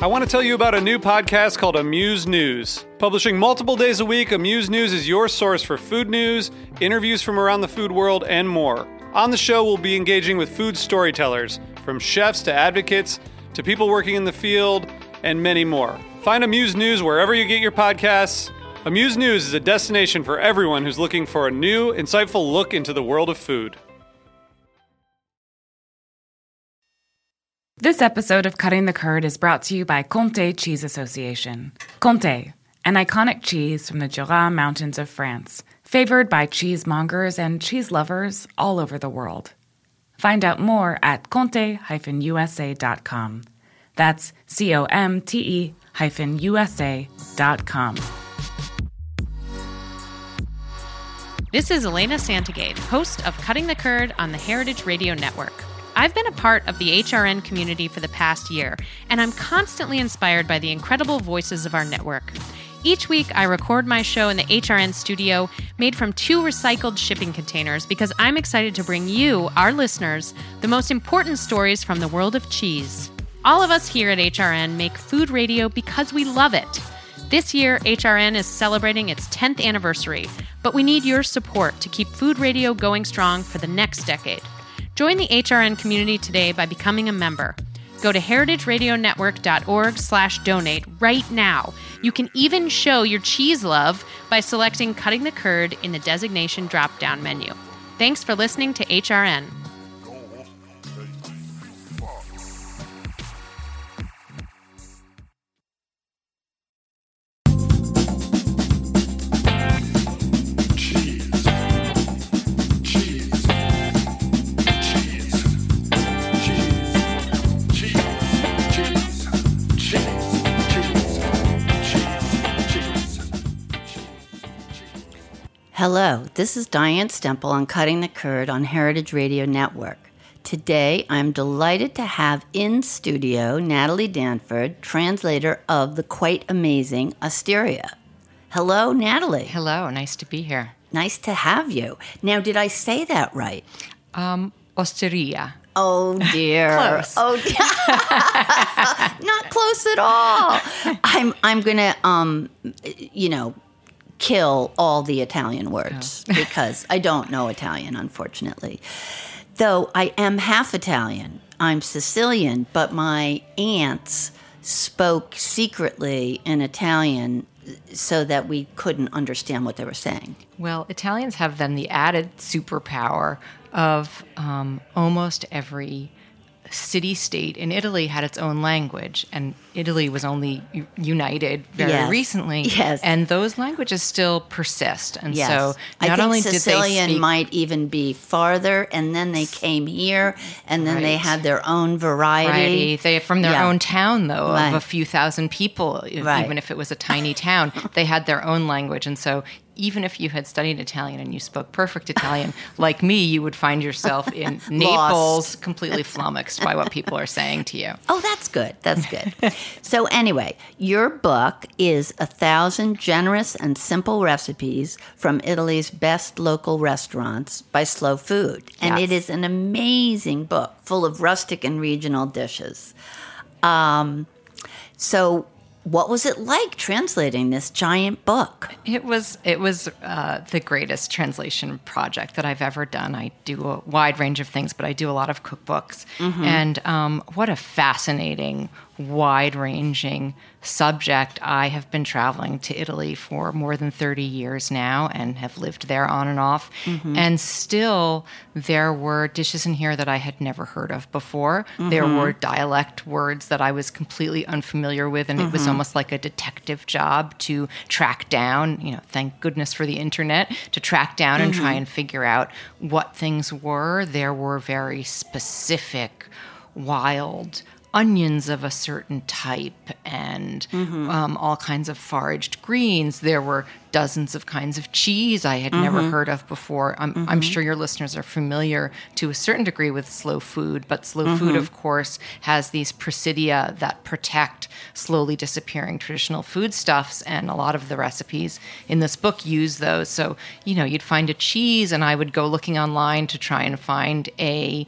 I want to tell you about a new podcast called Amuse News. Publishing multiple days a week, Amuse News is your source for food news, interviews from around the food world, and more. On the show, we'll be engaging with food storytellers, from chefs to advocates to people working in the field, and many more. Find Amuse News wherever you get your podcasts. Amuse News is a destination for everyone who's looking for a new, insightful look into the world of food. This episode of Cutting the Curd is brought to you by Comté Cheese Association. Comté, an iconic cheese from the Jura Mountains of France, favored by cheesemongers and cheese lovers all over the world. Find out more at comté-usa.com. That's COMTE-USA.com. This is Elena Santagate, host of Cutting the Curd on the Heritage Radio Network. I've been a part of the HRN community for the past year, and I'm constantly inspired by the incredible voices of our network. Each week, I record my show in the HRN studio, made from 2 recycled shipping containers, because I'm excited to bring you, our listeners, the most important stories from the world of cheese. All of us here at HRN make food radio because we love it. This year, HRN is celebrating its 10th anniversary, but we need your support to keep food radio going strong for the next decade. Join the HRN community today by becoming a member. Go to heritageradionetwork.org/donate right now. You can even show your cheese love by selecting Cutting the Curd in the designation drop-down menu. Thanks for listening to HRN. Hello, this is Diane Stemple on Cutting the Curd on Heritage Radio Network. Today, I'm delighted to have in studio Natalie Danford, translator of the quite amazing Asteria. Hello, Natalie. Hello, nice to be here. Nice to have you. Now, did I say that right? Osteria. Oh, dear. Close. Oh, not close at all. I'm going to, kill all the Italian words because I don't know Italian, unfortunately. Though I am half Italian. I'm Sicilian, but my aunts spoke secretly in Italian so that we couldn't understand what they were saying. Well, Italians have then the added superpower of almost every city-state in Italy had its own language, and Italy was only united very recently. Yes. And those languages still persist. And yes. So not not only Sicilian did they speak, might even be farther, and then they came here, and then they had their own variety. They from their own town, though, Right. of a few thousand people, even if it was a tiny town, they had their own language. And so even if you had studied Italian and you spoke perfect Italian, like me, you would find yourself in Naples, completely flummoxed by what people are saying to you. Oh, that's good. That's good. So anyway, your book is 1,000 Generous and Simple Recipes from Italy's Best Local Restaurants by Slow Food. And it is an amazing book full of rustic and regional dishes. So what was it like translating this giant book? It was the greatest translation project that I've ever done. I do a wide range of things, but I do a lot of cookbooks. Mm-hmm. And what a fascinating, wide-ranging subject. I have been traveling to Italy for more than 30 years now and have lived there on and off. Mm-hmm. And still, there were dishes in here that I had never heard of before. Mm-hmm. There were dialect words that I was completely unfamiliar with, and it was almost like a detective job to track down, thank goodness for the internet, to track down and try and figure out what things were. There were very specific, wild onions of a certain type and all kinds of foraged greens. There were dozens of kinds of cheese I had never heard of before. I'm sure your listeners are familiar to a certain degree with slow food, but slow food, of course, has these presidia that protect slowly disappearing traditional foodstuffs, and a lot of the recipes in this book use those. So, you'd find a cheese, and I would go looking online to try and find a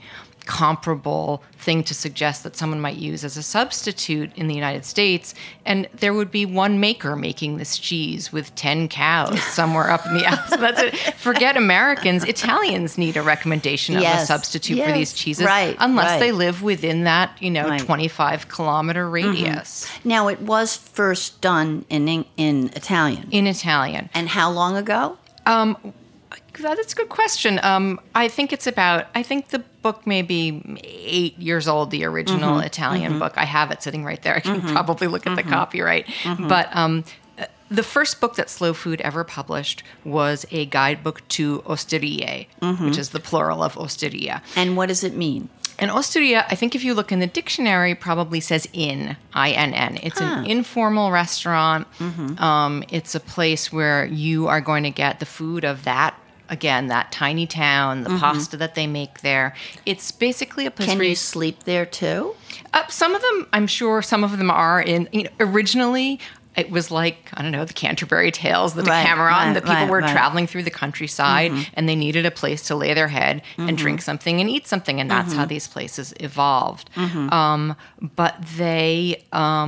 comparable thing to suggest that someone might use as a substitute in the United States, and there would be one maker making this cheese with 10 cows somewhere up in the Alps. That's it. Forget Americans. Italians need a recommendation of a substitute for these cheeses, unless they live within that 25-kilometer radius. Now, it was first done in Italian. In Italian. And how long ago? That's a good question. I think the book may be 8 years old, the original Italian book. I have it sitting right there. I can probably look at the copyright. But the first book that Slow Food ever published was a guidebook to osterie, which is the plural of osteria. And what does it mean? And osteria, I think if you look in the dictionary, probably says inn, I-N-N. It's an informal restaurant. It's a place where you are going to get the food of that tiny town, the pasta that they make there. It's basically a place where you sleep there too? Some of them, I'm sure some of them are in, originally it was like, I don't know, the Canterbury Tales, the Decameron, that people were traveling through the countryside and they needed a place to lay their head and drink something and eat something. And that's how these places evolved. But they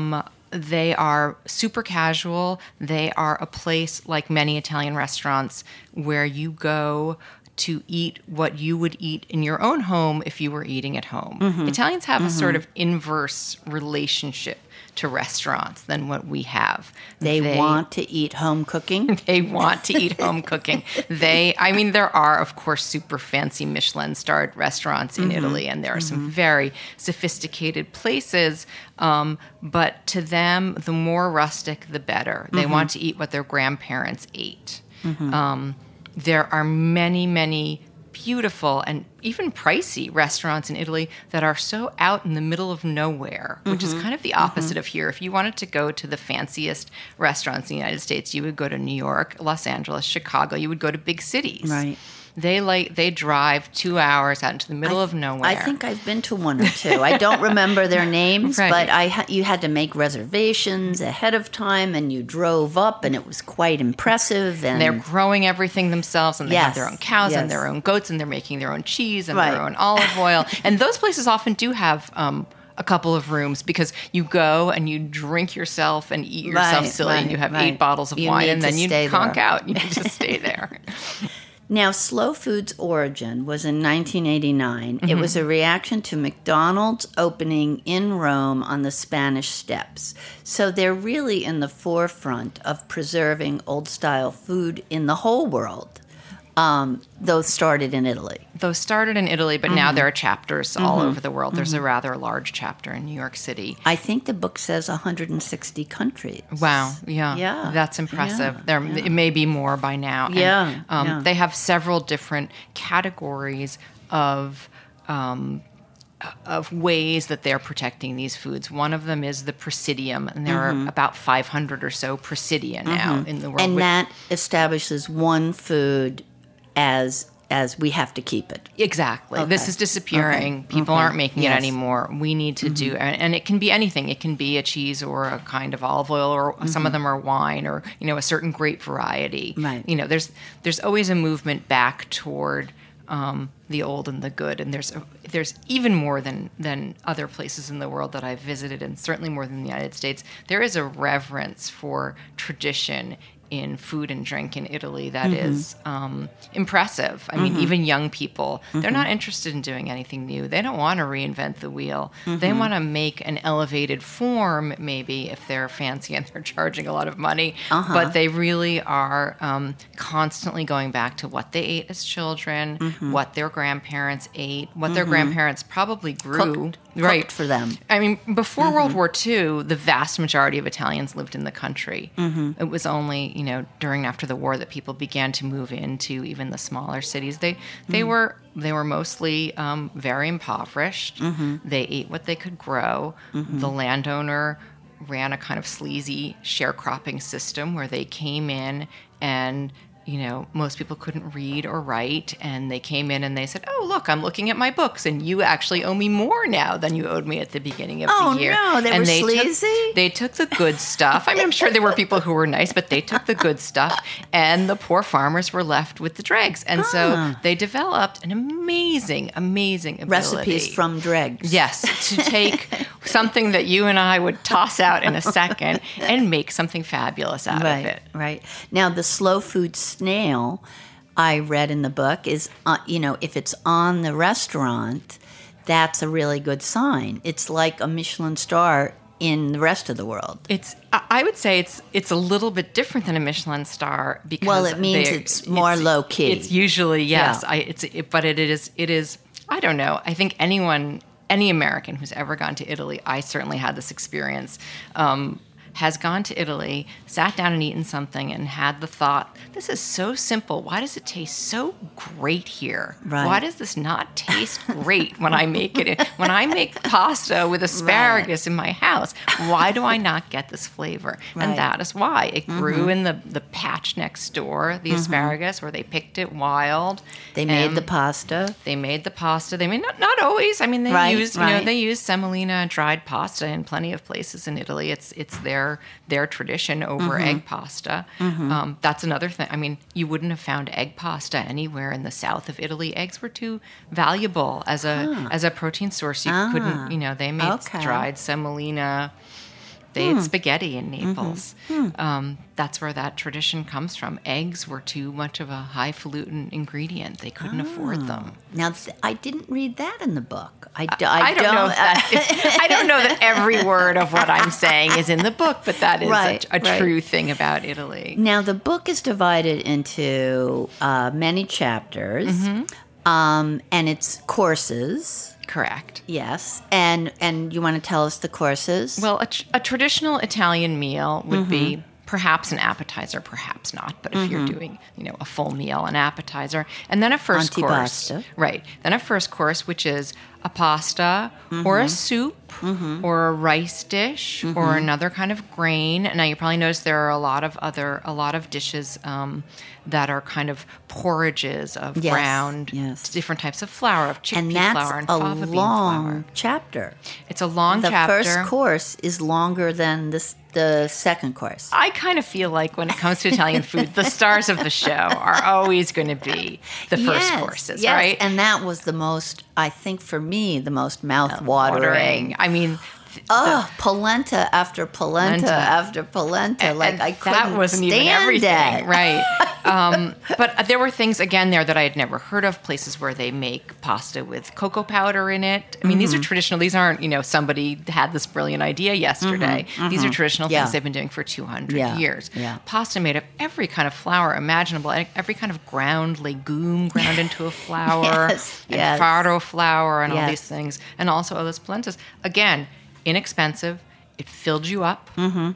are super casual. They are a place, like many Italian restaurants, where you go to eat what you would eat in your own home if you were eating at home. Italians have a sort of inverse relationship to restaurants than what we have. They want to eat home cooking? They want to eat home cooking. There are, of course, super fancy Michelin-starred restaurants in Italy, and there are some very sophisticated places, but to them, the more rustic, the better. They want to eat what their grandparents ate. There are many, many beautiful and even pricey restaurants in Italy that are so out in the middle of nowhere, which is kind of the opposite of here. If you wanted to go to the fanciest restaurants in the United States, you would go to New York, Los Angeles, Chicago. You would go to big cities. Right. They drive 2 hours out into the middle of nowhere. I think I've been to one or two. I don't remember their names, but you had to make reservations ahead of time, and you drove up, and it was quite impressive. And they're growing everything themselves, and they have their own cows and their own goats, and they're making their own cheese and their own olive oil. And those places often do have a couple of rooms, because you go and you drink yourself and eat yourself silly, and you have 8 bottles of wine, and then you conk out. You need to stay there. Now, Slow Food's origin was in 1989. It was a reaction to McDonald's opening in Rome on the Spanish Steps. So they're really in the forefront of preserving old-style food in the whole world. Those started in Italy. But now there are chapters all over the world. There's a rather large chapter in New York City. I think the book says 160 countries. Wow, yeah. That's impressive. It may be more by now. And, they have several different categories of ways that they're protecting these foods. One of them is the Presidium, and there are about 500 or so Presidia now in the world. And that establishes one food as we have to keep it. Exactly. Okay. This is disappearing. People aren't making it anymore. We need to do, and it can be anything. It can be a cheese or a kind of olive oil, or some of them are wine, or a certain grape variety. Right. There's always a movement back toward the old and the good, and there's even more than other places in the world that I've visited, and certainly more than the United States. There is a reverence for tradition in food and drink in Italy that is impressive. I mean, even young people, they're not interested in doing anything new. They don't want to reinvent the wheel. They want to make an elevated form, maybe, if they're fancy and they're charging a lot of money. But they really are constantly going back to what they ate as children, what their grandparents ate, what their grandparents probably grew. Cooked for them. I mean, before World War II, the vast majority of Italians lived in the country. It was only, during and after the war that people began to move into even the smaller cities. They were mostly very impoverished. They ate what they could grow. The landowner ran a kind of sleazy sharecropping system where they came in and most people couldn't read or write, and they came in and they said, "Oh, look, I'm looking at my books, and you actually owe me more now than you owed me at the beginning of the year." Oh, no, they were sleazy? They took the good stuff. I mean, I'm sure there were people who were nice, but they took the good stuff, and the poor farmers were left with the dregs. And so they developed an amazing ability. Recipes from dregs. Yes, to take something that you and I would toss out in a second and make something fabulous out of it. Right. Now, the slow food snail, I read in the book, is, if it's on the restaurant, that's a really good sign. It's like a Michelin star in the rest of the world. I would say it's a little bit different than a Michelin star because it means it's more low key. It's usually, yes. Yeah. But it is. I don't know. I think any American who's ever gone to Italy, I certainly had this experience, has gone to Italy, sat down and eaten something, and had the thought, this is so simple. Why does it taste so great here? Right. Why does this not taste great when I make it? When I make pasta with asparagus in my house, why do I not get this flavor? Right. And that is why. It grew in the patch next door, the asparagus, where they picked it wild. They made the pasta. They made not always. I mean, they use semolina dried pasta in plenty of places in Italy. It's their tradition over egg pasta. That's another thing. I mean, you wouldn't have found egg pasta anywhere in the south of Italy. Eggs were too valuable as a protein source. You couldn't. They made dried semolina. They had spaghetti in Naples. That's where that tradition comes from. Eggs were too much of a highfalutin ingredient. They couldn't afford them. Now, I didn't read that in the book. I don't know. I don't know that every word of what I'm saying is in the book, but that is a true thing about Italy. Now, the book is divided into many chapters, and it's courses. Correct. Yes. And you want to tell us the courses? Well, a traditional Italian meal would be perhaps an appetizer, perhaps not. But if you're doing, a full meal, an appetizer, and then a first course. Right. Then a first course, which is a pasta or a soup or a rice dish or another kind of grain. Now, you probably notice there are a lot of dishes that are kind of porridges of ground, different types of flour, of chickpea flour and fava bean flour. And that's a long chapter. It's a long chapter. The first course is longer than the second course. I kind of feel like when it comes to Italian food, the stars of the show are always going to be the first courses, right? And that was the most, I think for me, the most mouth-watering. I mean... polenta after polenta after polenta. Like, I couldn't that wasn't stand even everything, it. Right? But there were things, again, there that I had never heard of, places where they make pasta with cocoa powder in it. I mean, these are traditional. These aren't, somebody had this brilliant idea yesterday. These are traditional things they've been doing for 200 years. Yeah. Pasta made of every kind of flour imaginable, every kind of ground legume ground into a flour, and farro flour and all these things, and also all those polentas. Again, inexpensive. It filled you up.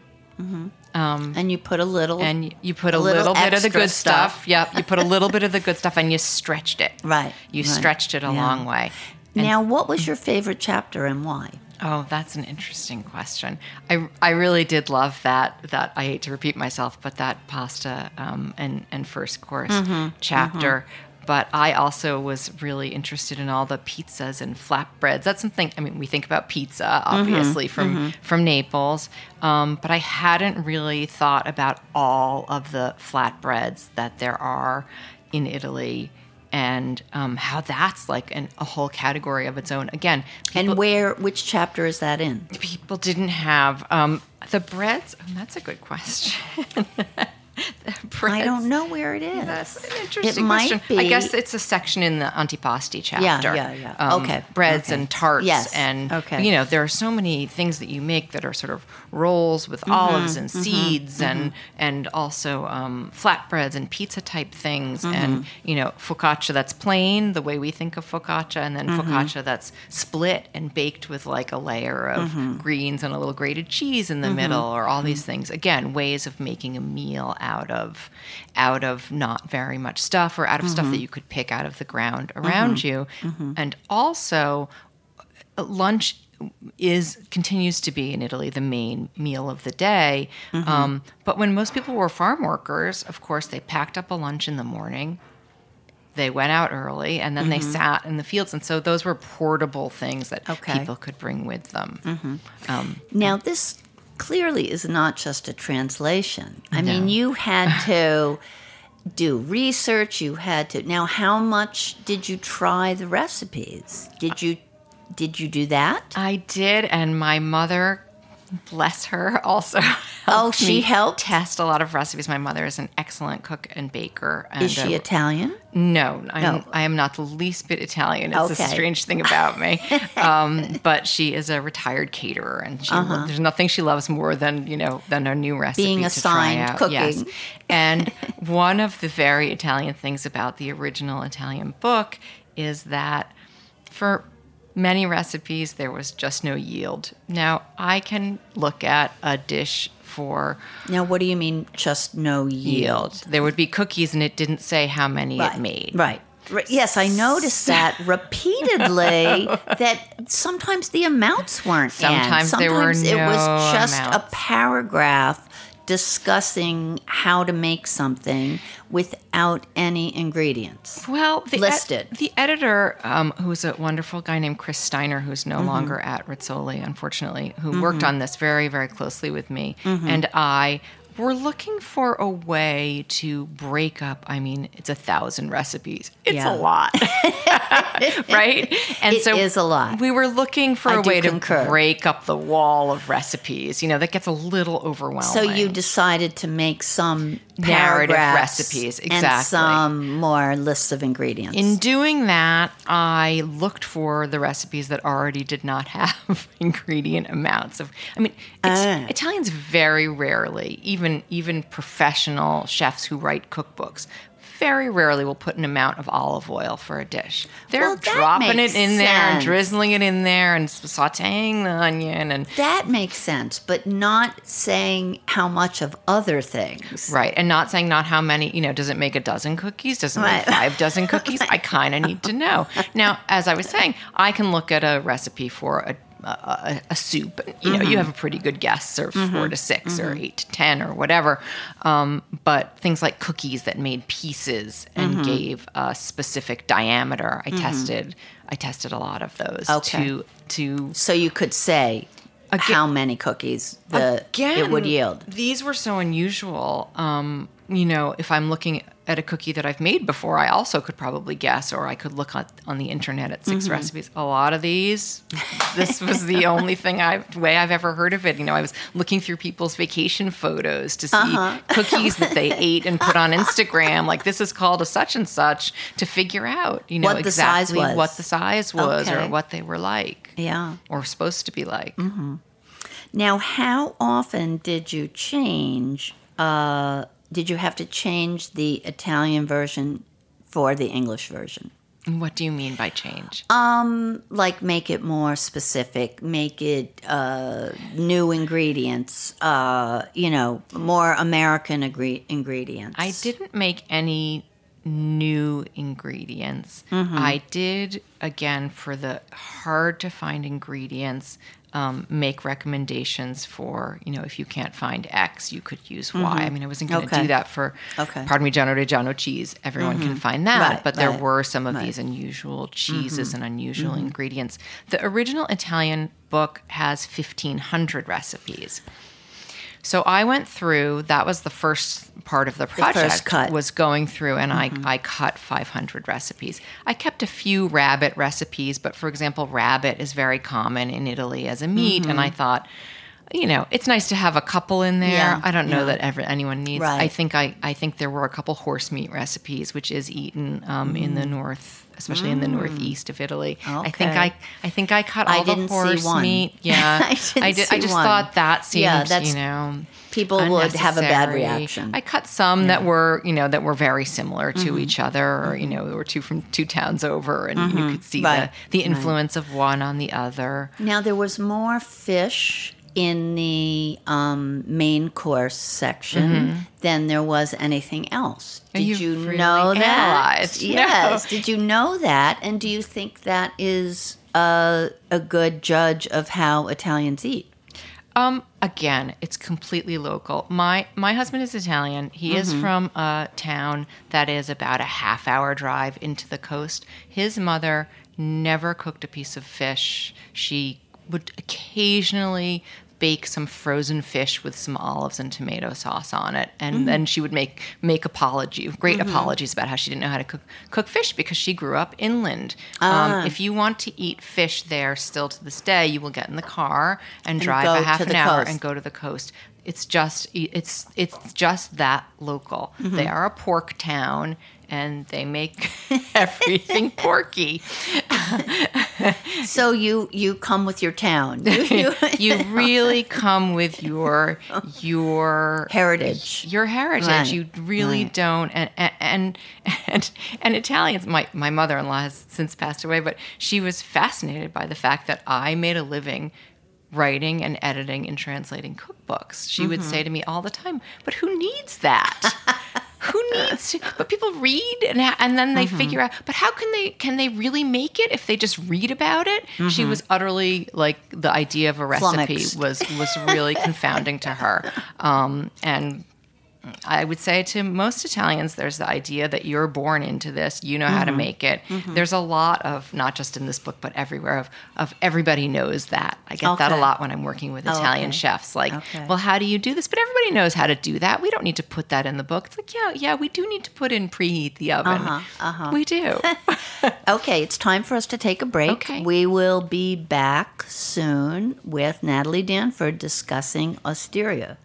And you put a little... And you put a little bit of the good stuff. Yep. You put a little bit of the good stuff and you stretched it. Right. You stretched it a long way. And now, what was your favorite chapter and why? Oh, that's an interesting question. I really did love that I hate to repeat myself, but that pasta and first course chapter. But I also was really interested in all the pizzas and flatbreads. That's something, I mean, we think about pizza, obviously, from Naples. But I hadn't really thought about all of the flatbreads that there are in Italy and how that's like a whole category of its own. Again, and which chapter is that in? People didn't have the breads. Oh, that's a good question. I don't know where it is. That's an interesting question. Be. I guess it's a section in the antipasti chapter. Yeah. Okay. Breads and tarts. Yes. And, there are so many things that you make that are sort of rolls with olives and seeds and also flatbreads and pizza type things. And, focaccia that's plain, the way we think of focaccia, and then focaccia that's split and baked with like a layer of greens and a little grated cheese in the middle, or all these things. Again, ways of making a meal out of not very much stuff, or out of stuff that you could pick out of the ground around you. And also lunch continues to be in Italy the main meal of the day. But when most people were farm workers, of course, they packed up a lunch in the morning. They went out early, and then they sat in the fields. And so those were portable things that people could bring with them. Now, this clearly is not just a translation. I mean, you had to do research. You had to. Now, how much did you try the recipes? Did you do that? I did, and my mother, bless her, also helped she me helped? test a lot of recipes. My mother is an excellent cook and baker. And, Is she Italian? No, I am not the least bit Italian. It's a strange thing about me. But she is a retired caterer, and there's nothing she loves more than a new recipe Being to assigned try out. cooking. Yes. And one of the very Italian things about the original Italian book is that for many recipes, there was just no yield. Now, I can look at a dish for Now, what do you mean, just no yield? There would be cookies, and it didn't say how many it made. Right. Yes, I noticed that repeatedly, that sometimes the amounts weren't Sometimes in. there were Sometimes it was no just amounts. a paragraph discussing how to make something without any ingredients. Well, listed. The editor, who's a wonderful guy named Chris Steiner, who's no longer at Rizzoli, unfortunately, who worked on this very, very closely with me, and I were looking for a way to break up. I mean, it's 1,000 recipes. It's a lot, right? And It is a lot. We were looking for I a do way concur. to break up the wall of recipes. That gets a little overwhelming. So you decided to make some Narrative paragraphs recipes, and exactly. some more lists of ingredients. In doing that, I looked for the recipes that already did not have ingredient amounts of. I mean, Italians very rarely, even professional chefs who write cookbooks, very rarely will put an amount of olive oil for a dish. They're Well, that dropping makes it in there and sense. drizzling it in there and sautéing the onion and. That makes sense, but not saying how much of other things. Right, and not saying not how many, does it make a dozen cookies? Does it make 5 dozen cookies? I kind of need to know. Now, as I was saying, I can look at a recipe for a soup. And, you have a pretty good guess, or 4 to 6 or 8 to 10 or whatever. But things like cookies that made pieces and gave a specific diameter, I tested a lot of those to So you could say how many cookies it would yield. These were so unusual. If I'm looking at a cookie that I've made before, I also could probably guess, or I could look on the internet at 6 recipes. A lot of these, this was the only way I've ever heard of it. I was looking through people's vacation photos to see cookies that they ate and put on Instagram, like this is called a such and such, to figure out, What exactly the size was. what the size was Okay. or what they were like. Yeah. Or supposed to be like. Now, how often did you change? Did you have to change the Italian version for the English version? What do you mean by change? Like make it more specific, make it new ingredients, more American ingredients. I didn't make any new ingredients. I did, again, for the hard to find ingredients, make recommendations for, if you can't find X, you could use Y. I mean, I wasn't going to do that for Parmigiano Reggiano cheese. Everyone can find that. Right, but there right, were some of these unusual cheeses and unusual ingredients. The original Italian book has 1,500 recipes. So I went through, that was the first part of the project, first cut. was going through, and I cut 500 recipes. I kept a few rabbit recipes, but for example, rabbit is very common in Italy as a meat, and I thought, it's nice to have a couple in there. Yeah, I don't know that anyone needs. Right. I think there were a couple horse meat recipes, which is eaten in the north, especially in the northeast of Italy. Okay. I think I cut all didn't the horse see one. meat. Yeah, I just one. thought that seemed, people would have a bad unnecessary. reaction. I cut some that were, that were very similar to each other, or they were from two towns over, and you could see Right. the influence of one on the other. Now, there was more fish in the main course section than there was anything else. Did you really know that? analyzed. Yes. No. Did you know that? And do you think that is a good judge of how Italians eat? Again, it's completely local. My husband is Italian. He is from a town that is about a half-hour drive into the coast. His mother never cooked a piece of fish. She would occasionally bake some frozen fish with some olives and tomato sauce on it, and then she would make apologies about how she didn't know how to cook fish because she grew up inland. If you want to eat fish there still to this day, you will get in the car and drive a half an hour and go to the coast. It's just that local. They are a pork town, and they make everything porky. So you come with your town. You really come with your heritage. Your heritage. Right. You really don't. And Italians. My mother-in-law has since passed away, but she was fascinated by the fact that I made a living writing and editing and translating cookbooks. She would say to me all the time, "But who needs that?" Who needs to? But people read and then they figure out. But how can they really make it if they just read about it? She was utterly like the idea of a recipe was really confounding to her. And I would say to most Italians, there's the idea that you're born into this, you know how to make it. There's a lot of, not just in this book, but everywhere, of everybody knows that. I get that a lot when I'm working with Italian chefs. Like, well, how do you do this? But everybody knows how to do that. We don't need to put that in the book. It's like, yeah, we do need to put in preheat the oven. We do. Okay, it's time for us to take a break. Okay. We will be back soon with Natalie Danford discussing Osteria.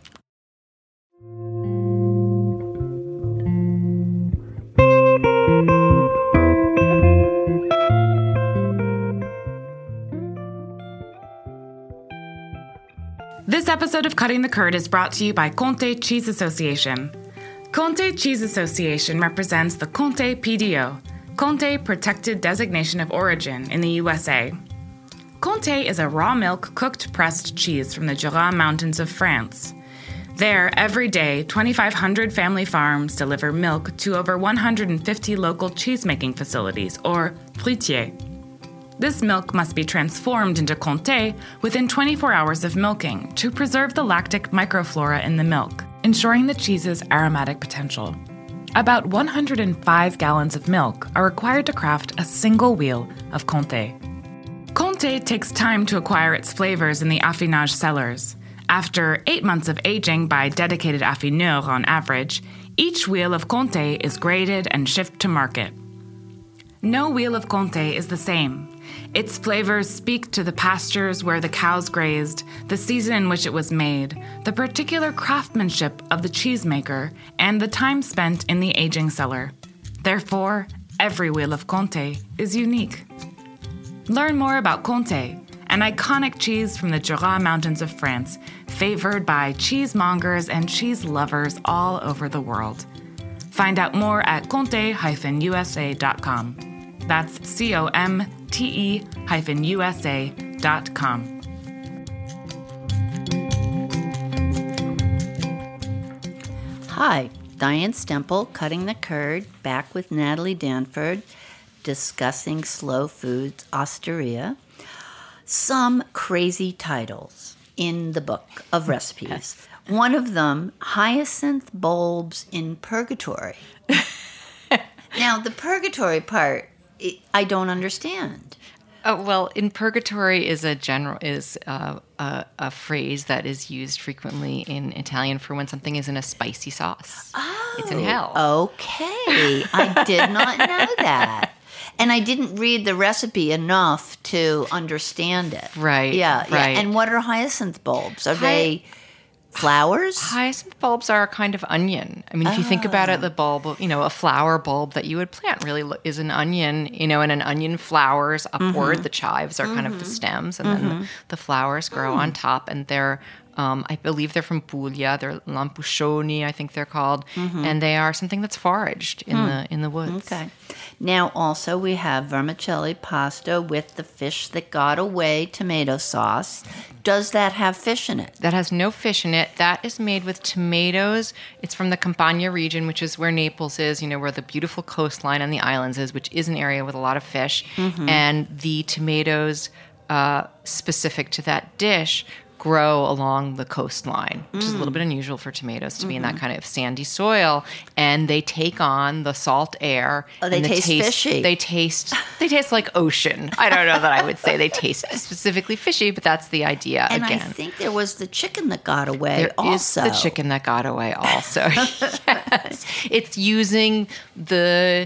This episode of Cutting the Curd is brought to you by Comté Cheese Association. Comté Cheese Association represents the Comté PDO, Comté Protected Designation of Origin in the USA. Comté is a raw milk cooked pressed cheese from the Jura Mountains of France. There, every day, 2,500 family farms deliver milk to over 150 local cheesemaking facilities, or fruitiers. This milk must be transformed into Comté within 24 hours of milking to preserve the lactic microflora in the milk, ensuring the cheese's aromatic potential. About 105 gallons of milk are required to craft a single wheel of Comté. Comté takes time to acquire its flavors in the affinage cellars. After 8 months of aging by dedicated affineurs on average, each wheel of Comté is graded and shipped to market. No wheel of Comté is the same. Its flavors speak to the pastures where the cows grazed, the season in which it was made, the particular craftsmanship of the cheesemaker, and the time spent in the aging cellar. Therefore, every wheel of Comté is unique. Learn more about Comté, an iconic cheese from the Jura Mountains of France, favored by cheesemongers and cheese lovers all over the world. Find out more at comte-usa.com. That's COMTE-USA.com. Hi, Diane Stemple, Cutting the Curd, back with Natalie Danford, discussing Slow Foods Osteria. Some crazy titles in the book of recipes. Yes. One of them, Hyacinth Bulbs in Purgatory. Now, the purgatory part, I don't understand. Well, in purgatory is a phrase that is used frequently in Italian for when something is in a spicy sauce. Oh, it's in hell. Okay, I did not know that. And I didn't read the recipe enough to understand it. Right. Yeah. Right. And what are hyacinth bulbs? Are they flowers? Hyacinth bulbs are a kind of onion. I mean, if you think about it, the bulb, a flower bulb that you would plant really is an onion, and an onion flowers upward. The chives are kind of the stems, and then the flowers grow on top, and they're I believe they're from Puglia. They're lampuscioni, I think they're called, and they are something that's foraged in the woods. Okay. Now, also, we have vermicelli pasta with the fish that got away tomato sauce. Does that have fish in it? That has no fish in it. That is made with tomatoes. It's from the Campania region, which is where Naples is, where the beautiful coastline on the islands is, which is an area with a lot of fish. And the tomatoes specific to that dish grow along the coastline, which is a little bit unusual for tomatoes to be in that kind of sandy soil, and they take on the salt air. Oh, they and taste fishy. They taste like ocean. I don't know that I would say they taste specifically fishy, but that's the idea. And again. I think there was the chicken that got away There also. is the chicken that got away also. Yes. It's using the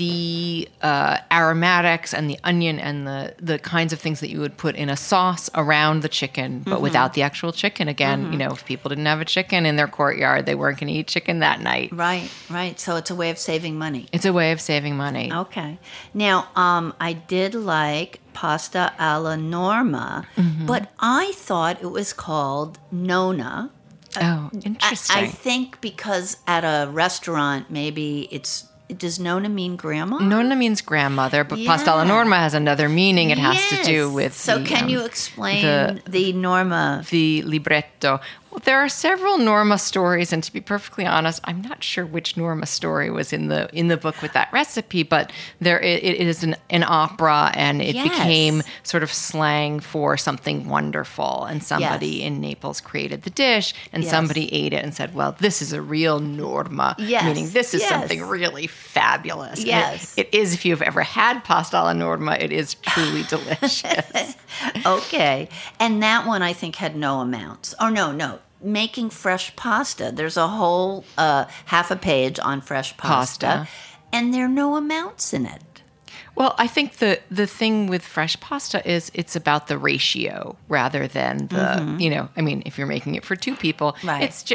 aromatics and the onion and the kinds of things that you would put in a sauce around the chicken, but without the actual chicken. Again, if people didn't have a chicken in their courtyard, they weren't going to eat chicken that night. Right. So it's a way of saving money. It's a way of saving money. Okay. Now, I did like pasta alla norma, but I thought it was called nonna. Oh, interesting. I think because at a restaurant, maybe does nonna mean grandma? Nonna means grandmother, but pasta alla norma has another meaning. It has to do with So can you explain the norma? The libretto. Well, there are several Norma stories, and to be perfectly honest, I'm not sure which Norma story was in the book with that recipe, but it is an opera, and it became sort of slang for something wonderful, and somebody in Naples created the dish, and somebody ate it and said, well, this is a real Norma, meaning this is something really fabulous. Yes. It is, if you've ever had pasta alla norma, it is truly delicious. Okay. And that one I think had no amounts. Oh, no. Making fresh pasta. There's a whole half a page on fresh pasta. And there are no amounts in it. Well, I think the thing with fresh pasta is it's about the ratio rather than the, if you're making it for two people, it's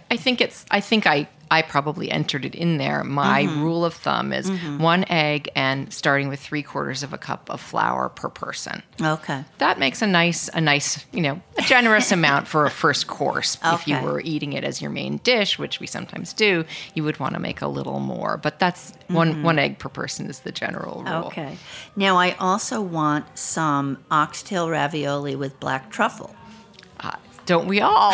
I probably entered it in there. My rule of thumb is 1 egg and starting with 3/4 of a cup of flour per person. Okay. That makes a nice, a generous amount for a first course. Okay. If you were eating it as your main dish, which we sometimes do, you would want to make a little more. But that's one egg per person is the general rule. Okay. Now I also want some oxtail ravioli with black truffle. Don't we all?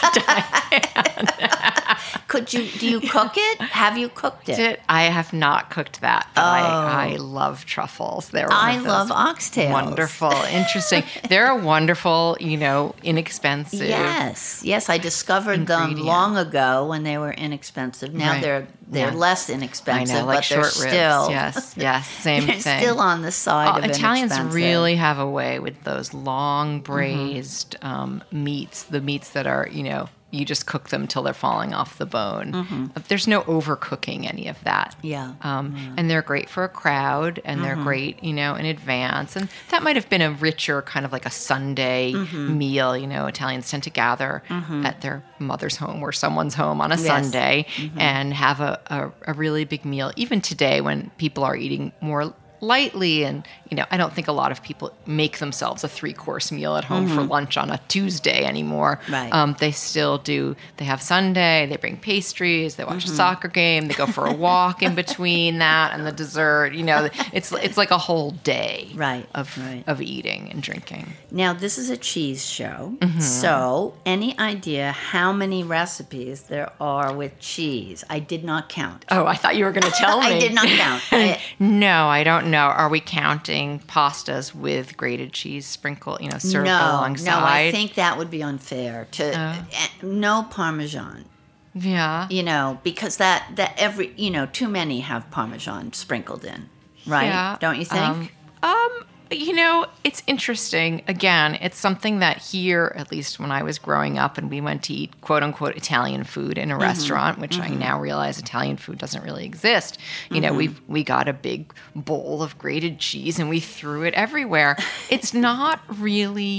Do you cook it? Have you cooked it? I have not cooked that, but I love truffles. I love oxtails. Wonderful, interesting. They're wonderful, inexpensive. Yes. I discovered them long ago when they were inexpensive. Now they're less inexpensive, I know, like but they're short still ribs. Yes, same they're thing. Still on the side of Italians inexpensive. really have a way with those long braised meats. The meats that are, you just cook them till they're falling off the bone. There's no overcooking any of that. Yeah. And they're great for a crowd, and they're great, in advance. And that might have been a richer kind of like a Sunday meal. Italians tend to gather at their mother's home or someone's home on a Sunday and have a really big meal. Even today when people are eating more lightly, and I don't think a lot of people make themselves a 3-course meal at home for lunch on a Tuesday anymore. Right. They still do. They have Sunday. They bring pastries. They watch a soccer game. They go for a walk in between that and the dessert. It's like a whole day of eating and drinking. Now this is a cheese show, so any idea how many recipes there are with cheese? I did not count. Oh, I thought you were going to tell me. I did not count. No, I don't know. Are we counting pastas with grated cheese served alongside? No, I think that would be unfair no Parmesan. Yeah. Because that every too many have Parmesan sprinkled in, right? Yeah. Don't you think? It's interesting. Again, it's something that here, at least when I was growing up and we went to eat quote unquote Italian food in a restaurant, which I now realize Italian food doesn't really exist. We got a big bowl of grated cheese and we threw it everywhere. It's not really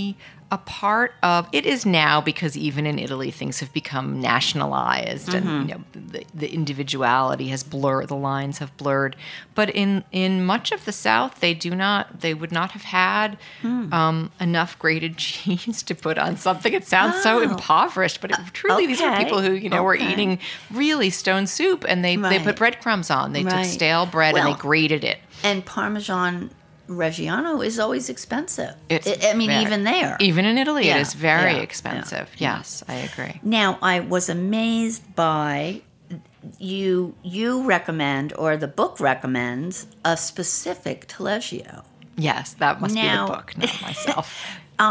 a part of it is now, because even in Italy things have become nationalized, and the individuality has blurred, the lines have blurred. But in much of the South, they would not have had enough grated cheese to put on something. It sounds so impoverished, but truly these were people who were eating really stone soup, and they put breadcrumbs on. They took stale bread and they grated it. And Parmesan Reggiano is always expensive. Even there. Even in Italy, it is very expensive. Yeah. Yes, I agree. Now, I was amazed by you recommend, or the book recommends, a specific taleggio. Yes, that must be the book, not myself.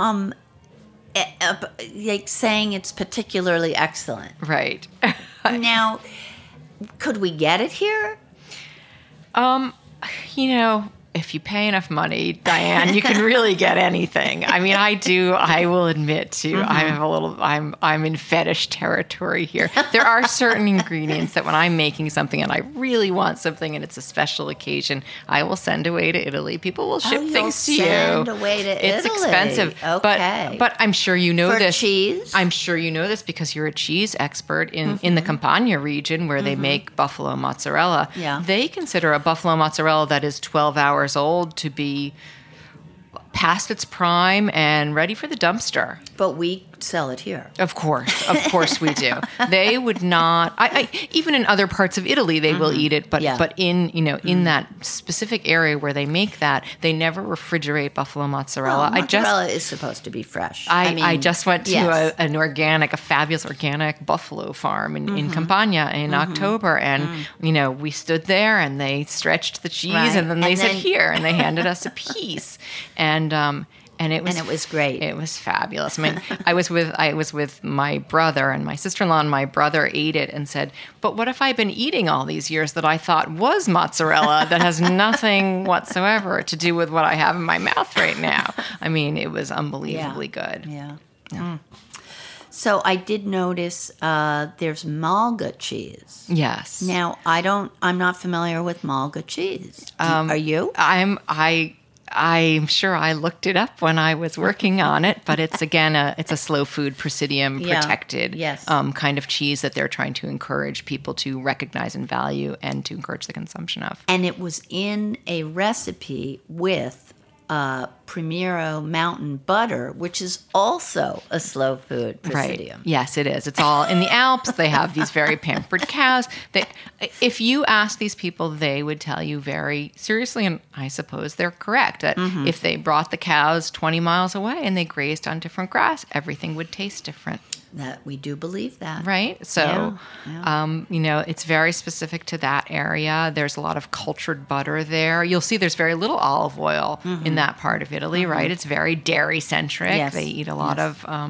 Like saying it's particularly excellent. Right. Now, could we get it here? If you pay enough money, Diane, you can really get anything. I mean, I will admit to, I'm in fetish territory here. There are certain ingredients that when I'm making something and I really want something and it's a special occasion, I will send away to Italy. People will ship things to you. Send away to Italy. It's expensive. Okay. But I'm sure you know For this. cheese? I'm sure you know this because you're a cheese expert in the Campania region where they make buffalo mozzarella. Yeah. They consider a buffalo mozzarella that is 12 hours old to be past its prime and ready for the dumpster. But we sell it here. Of course we do. They would not. Even in other parts of Italy, they will eat it. But in in that specific area where they make that, they never refrigerate buffalo mozzarella. Well, mozzarella is supposed to be fresh. I just went to a fabulous organic buffalo farm in Campania in October, and we stood there and they stretched the cheese, and then they said here, and they handed us a piece, and it was great. It was fabulous. I mean, I was with my brother and my sister-in-law, and my brother ate it and said, "But what if I've been eating all these years that I thought was mozzarella that has nothing whatsoever to do with what I have in my mouth right now?" I mean, it was unbelievably good. Yeah. So I did notice there's Malga cheese. Yes. Now I'm not familiar with Malga cheese. Are you? I'm sure I looked it up when I was working on it, but it's it's a slow food Presidium protected kind of cheese that they're trying to encourage people to recognize and value and to encourage the consumption of. And it was in a recipe with Primero Mountain Butter, which is also a slow food Presidium. Right. Yes, it is. It's all in the Alps. They have these very pampered cows. If you ask these people, they would tell you very seriously, and I suppose they're correct, that if they brought the cows 20 miles away and they grazed on different grass, everything would taste different. That we do believe that. Right? So, it's very specific to that area. There's a lot of cultured butter there. You'll see there's very little olive oil in that part of Italy, right? It's very dairy-centric. Yes. They eat a lot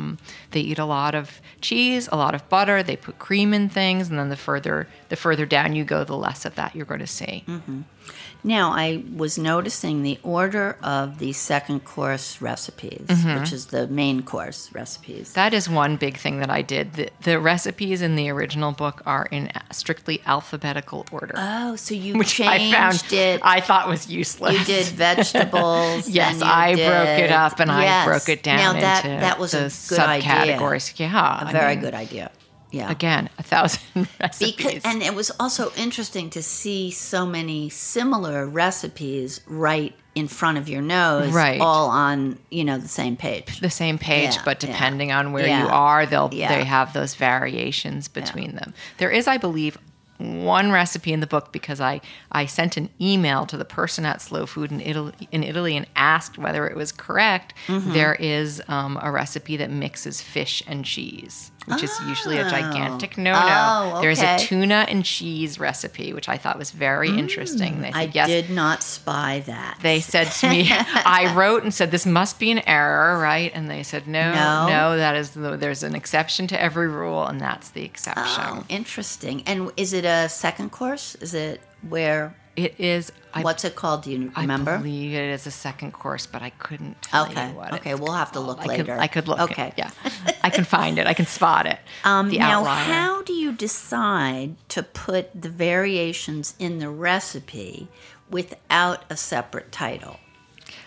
of cheese, a lot of butter. They put cream in things, and then the further down you go, the less of that you're going to see. Now, I was noticing the order of the second course recipes, which is the main course recipes. That is one big thing that I did. The recipes in the original book are in strictly alphabetical order. Oh, so you which changed it. I thought was useless. You did vegetables. Yes, I broke it up and I broke it down into that was the a good subcategories. Idea. Yeah, a very good idea. Yeah. Again, 1,000 recipes. And it was also interesting to see so many similar recipes right in front of your nose, all on, the same page. The same page, but depending on where you are, they have those variations between them. There is, I believe, one recipe in the book because I sent an email to the person at Slow Food in Italy and asked whether it was correct. There is a recipe that mixes fish and cheese, which is usually a gigantic no-no. Oh, okay. There's a tuna and cheese recipe, which I thought was very interesting. They said, I did not spy that. They said to me, I wrote and said, this must be an error, right? And they said, no, that is there's an exception to every rule, and that's the exception. Oh, interesting. And is it a second course? Is it where... It is. What's it called? Do you remember? I believe it is a second course, but I couldn't tell you what Okay, we'll have to look later. I could look. Okay. Yeah. I can find it. I can spot it. Now, how do you decide to put the variations in the recipe without a separate title?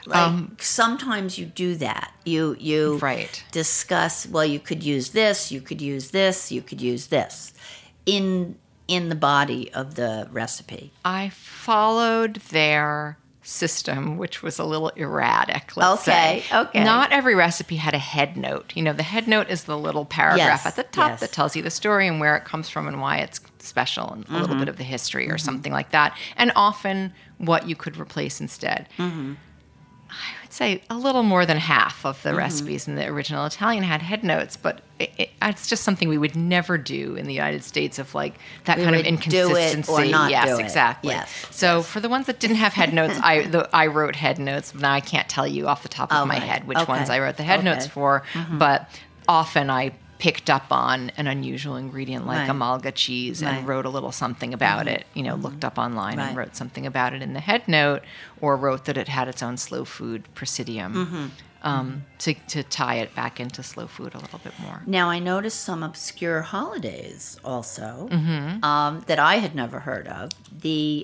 Sometimes you do that. You Right. discuss, well, you could use this, you could use this, you could use this in the body of the recipe. I followed their system, which was a little erratic, let's Okay, say. okay. Not every recipe had a head note. The head note is the little paragraph Yes, at the top yes. that tells you the story and where it comes from and why it's special and a little bit of the history or something like that. And often what you could replace instead. I would say a little more than half of the recipes in the original Italian had head notes, but it's just something we would never do in the United States of that kind of would inconsistency. do it or not yes, do it. exactly. Yes, So for the ones that didn't have head notes, I wrote head notes. Now I can't tell you off the top of my right. head which Okay. ones I wrote the head notes Okay. for, but often I picked up on an unusual ingredient like Right. Amalga cheese and Right. wrote a little something about it, looked up online and Right. wrote something about it in the head note, or wrote that it had its own slow food presidium to tie it back into slow food a little bit more. Now, I noticed some obscure holidays also that I had never heard of. The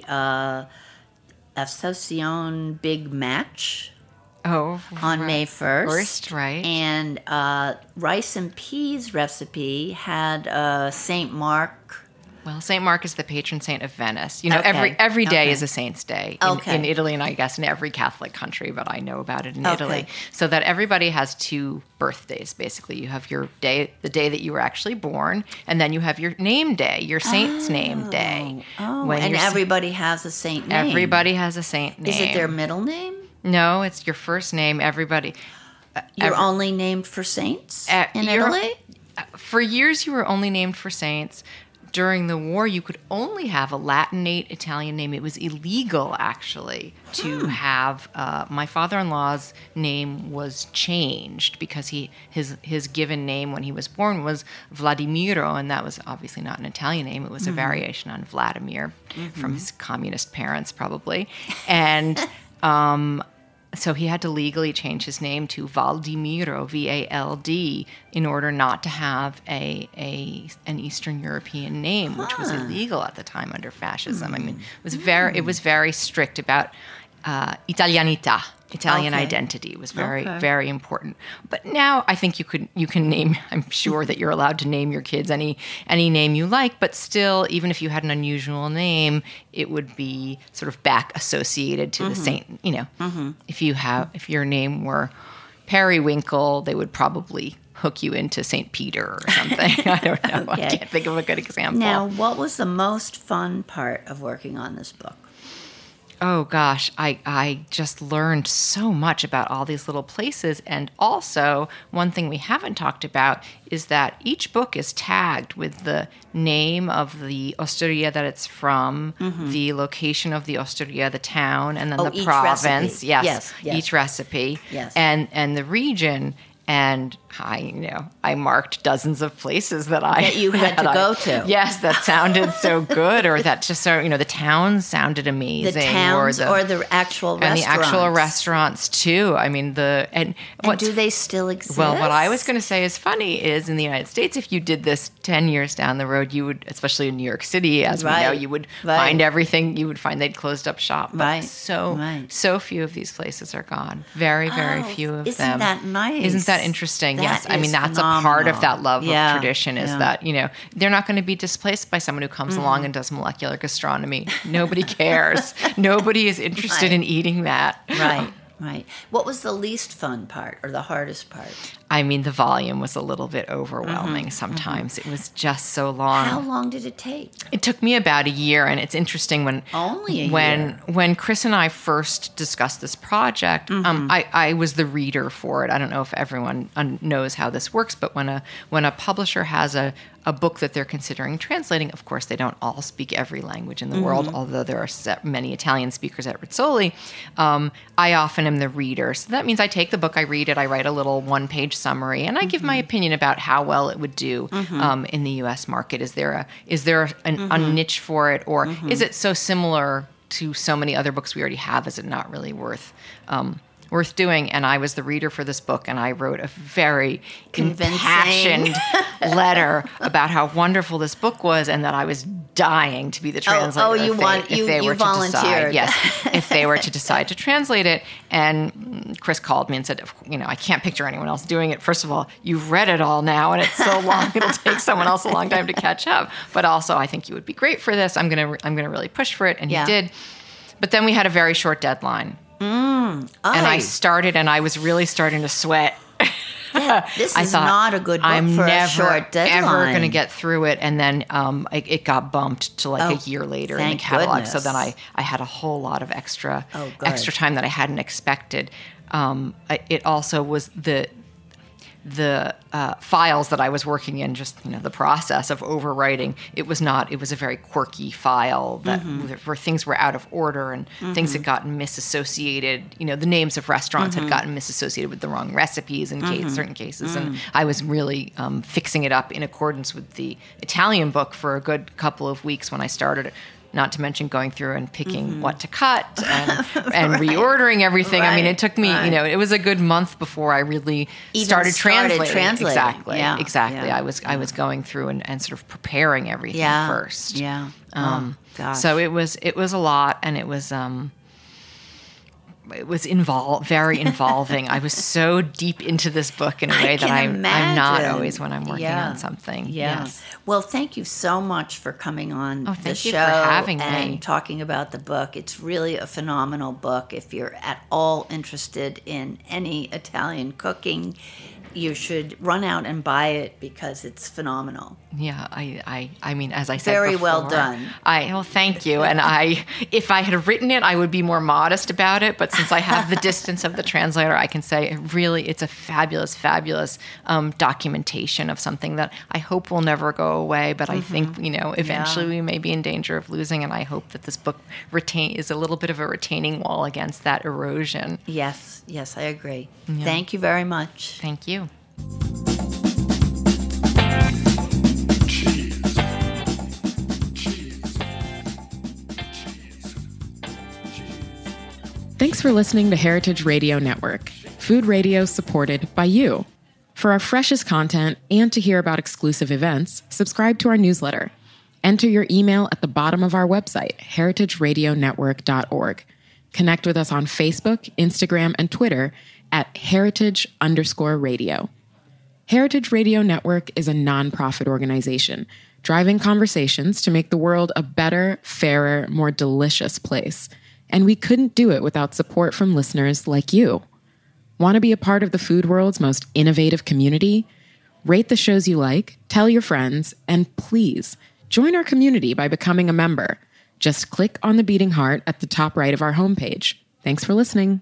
Asociación Big Match Oh, on May 1st. First, right. And rice and peas recipe had St. Mark. Well, St. Mark is the patron saint of Venice. Okay. Every day Okay. is a saint's day Okay. in Italy, and I guess in every Catholic country, but I know about it in Okay. Italy. So that everybody has two birthdays, basically. You have your day, the day that you were actually born, and then you have your name day, your saint's name day. When And you're- everybody has a saint name. everybody has a saint name. Is it their middle name? No, it's your first name. Everybody. You're only named for saints in you're- Italy? For years, you were only named for saints. During the war, you could only have a Latinate Italian name. It was illegal, actually, to have. My father-in-law's name was changed because his given name when he was born was Vladimiro, and that was obviously not an Italian name. It was a variation on Vladimir from his communist parents, probably, and. So he had to legally change his name to Valdimiro, V-A-L-D, in order not to have an Eastern European name, which was illegal at the time under fascism. I mean, it was very strict about Italianità. Italian Okay. identity was very important. But now I think you can name. I'm sure that you're allowed to name your kids any name you like. But still, even if you had an unusual name, it would be sort of back associated to the saint. If your name were Periwinkle, they would probably hook you into St. Peter or something. I don't know. Okay. I can't think of a good example. Now, what was the most fun part of working on this book? Oh gosh, I just learned so much about all these little places. And also, one thing we haven't talked about is that each book is tagged with the name of the osteria that it's from, the location of the osteria, the town, and then the each province. recipe. Yes, yes. Each recipe. Yes. And the region. And I marked dozens of places that you had to go to. Yes, that sounded so good, or that just the towns sounded amazing. The towns or the actual restaurants? And the actual restaurants too. I mean And do they still exist? Well, what I was going to say is funny is in the United States, if you did this 10 years down the road, you would, especially in New York City, as we know, you would find everything. You would find they'd closed up shop. But so few of these places are gone. Very, very few of them. Isn't that nice? Isn't that interesting? That Yes. I mean, is that's a part of that love Yeah, of tradition is yeah. that, they're not going to be displaced by someone who comes along and does molecular gastronomy. Nobody cares. Nobody is interested in eating that. Right. What was the least fun part or the hardest part? I mean, the volume was a little bit overwhelming sometimes. It was just so long. How long did it take? It took me about a year, and it's interesting when when Chris and I first discussed this project. I was the reader for it. I don't know if everyone knows how this works, but when a publisher has a book that they're considering translating, of course, they don't all speak every language in the world, although there are many Italian speakers at Rizzoli. I often am the reader. So that means I take the book, I read it, I write a little one-page summary, and I give my opinion about how well it would do in the U.S. market. Is there a niche for it, or is it so similar to so many other books we already have? Is it not really worth doing? And I was the reader for this book, and I wrote a very impassioned letter about how wonderful this book was, and that I was dying to be the translator. You volunteered. Yes, if they were to decide to translate it. And Chris called me and said, I can't picture anyone else doing it. First of all, you've read it all now, and it's so long, it'll take someone else a long time to catch up. But also, I think you would be great for this. I'm gonna really push for it, and he did. But then we had a very short deadline, and I started, and I was really starting to sweat. This is not a good book for a short deadline. I'm never going to get through it. And then it got bumped to like a year later in the catalog. Goodness. So then I had a whole lot of extra time that I hadn't expected. It also was the files that I was working in, just the process of overwriting. It was a very quirky file that where things were out of order and things had gotten misassociated. The names of restaurants had gotten misassociated with the wrong recipes in certain cases, and I was really fixing it up in accordance with the Italian book for a good couple of weeks when I started it. Not to mention going through and picking what to cut and reordering everything. I mean, it took me, it was a good month before I really started translating. Exactly. Yeah. Exactly. Yeah. I was going through and sort of preparing everything first. Yeah. So it was a lot, and it was very involving. I was so deep into this book in a way that I'm not always when I'm working on something. Yes. Well, thank you so much for coming on the show. Thank you for having me. And talking about the book. It's really a phenomenal book. If you're at all interested in any Italian cooking, you should run out and buy it because it's phenomenal. Yeah, I mean, as I said very before, well done. Well, thank you. And if I had written it, I would be more modest about it. But since I have the distance of the translator, I can say it's a fabulous, fabulous documentation of something that I hope will never go away. But I think eventually we may be in danger of losing. And I hope that this book is a little bit of a retaining wall against that erosion. Yes, I agree. Yeah. Thank you very much. Thank you. Thanks for listening to Heritage Radio Network, food radio supported by you. For our freshest content and to hear about exclusive events, subscribe to our newsletter. Enter your email at the bottom of our website, heritageradionetwork.org. Connect with us on Facebook, Instagram, and Twitter at heritage_radio. Heritage Radio Network is a nonprofit organization driving conversations to make the world a better, fairer, more delicious place. And we couldn't do it without support from listeners like you. Want to be a part of the food world's most innovative community? Rate the shows you like, tell your friends, and please join our community by becoming a member. Just click on the beating heart at the top right of our homepage. Thanks for listening.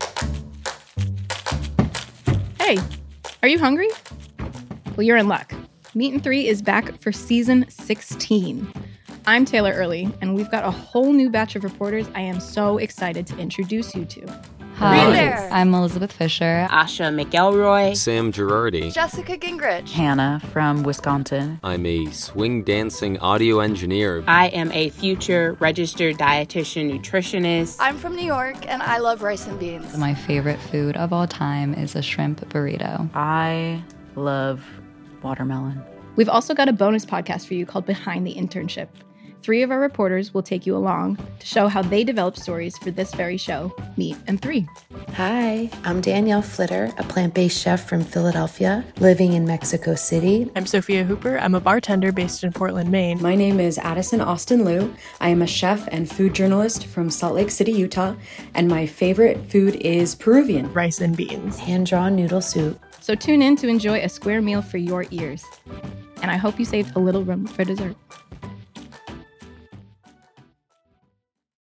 Hey, are you hungry? Well, you're in luck. Meat and 3 is back for season 16. I'm Taylor Early, and we've got a whole new batch of reporters I am so excited to introduce you to. Hi, I'm Elizabeth Fisher. Asha McElroy. Sam Girardi. Jessica Gingrich. Hannah from Wisconsin. I'm a swing dancing audio engineer. I am a future registered dietitian nutritionist. I'm from New York, and I love rice and beans. My favorite food of all time is a shrimp burrito. I love watermelon. We've also got a bonus podcast for you called Behind the Internship. 3 of our reporters will take you along to show how they develop stories for this very show, Meat and 3. Hi, I'm Danielle Flitter, a plant-based chef from Philadelphia, living in Mexico City. I'm Sophia Hooper. I'm a bartender based in Portland, Maine. My name is Addison Austin Liu. I am a chef and food journalist from Salt Lake City, Utah, and my favorite food is Peruvian. Rice and beans. Hand-drawn noodle soup. So tune in to enjoy a square meal for your ears. And I hope you saved a little room for dessert.